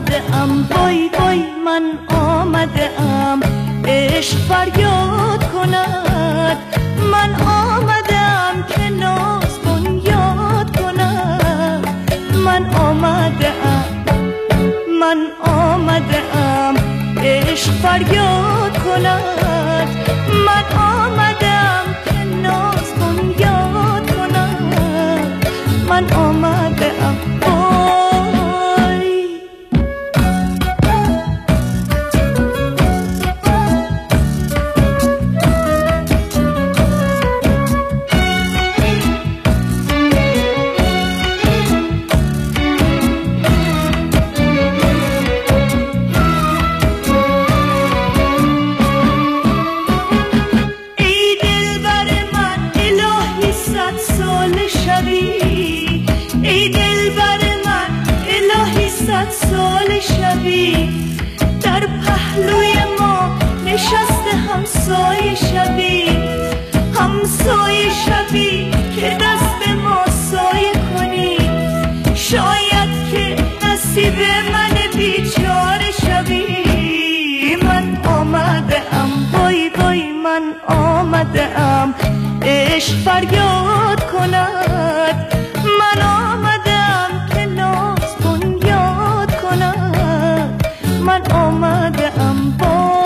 آمده ام، وای وای من آمده ام، عشق فریاد کند. من آمده ام که ناز بنیاد کند. من آمده ام، من آمده ام، عشق فریاد کند. من آمده ام که ناز بنیاد کند. من آمده ام. ای دلبر من الهی صد سال شبی، در پهلوی ما نشسته همسایه شبی. همسایه شبی که دست ما سایه کنی، شاید که نصیب من بیچاره شبی. من آمده ام، وای وای من آمده ام، عشق فریاد کند. من آمدم که ناز بنیاد کند. من آمده ام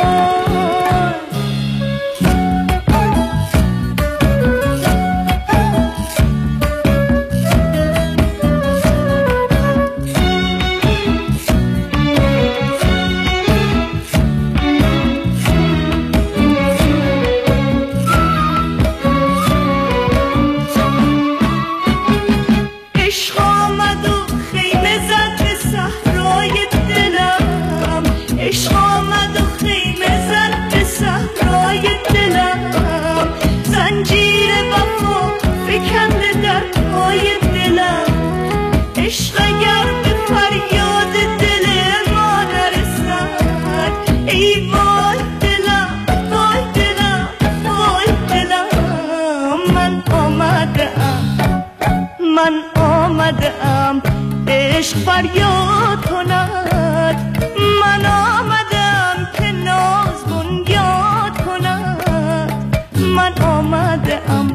زنجیر وفا فکنده در پای دلم. عشق اگر به فریاد دل ما نرسد، ای وای دلم، وای دلم، وای دلم. من آمده ام، من آمده ام، عشق فریاد کند. من آمده ام که ناز بنیاد کند. من آمده ام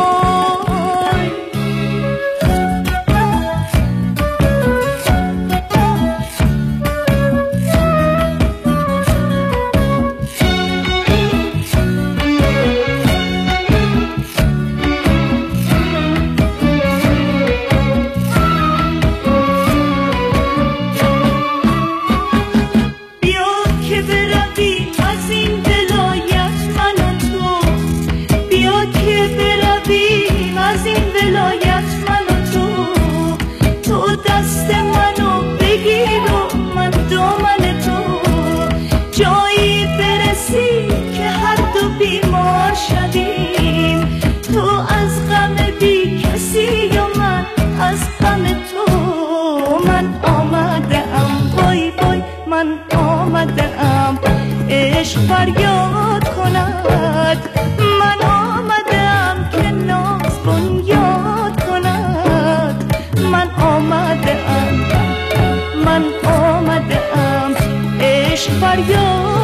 از این ولایت من و تو دست منو بگیر و من دامن تو. جایی برسی که هر دو بیمار شدیم، تو از غم بی کسی و من از غم تو. من آمده ام، وای وای من آمده ام، عشق فریاد کند. من آمده ام که ناز بنیاد کند. من آمده ام، من آمده ام، عشق فریاد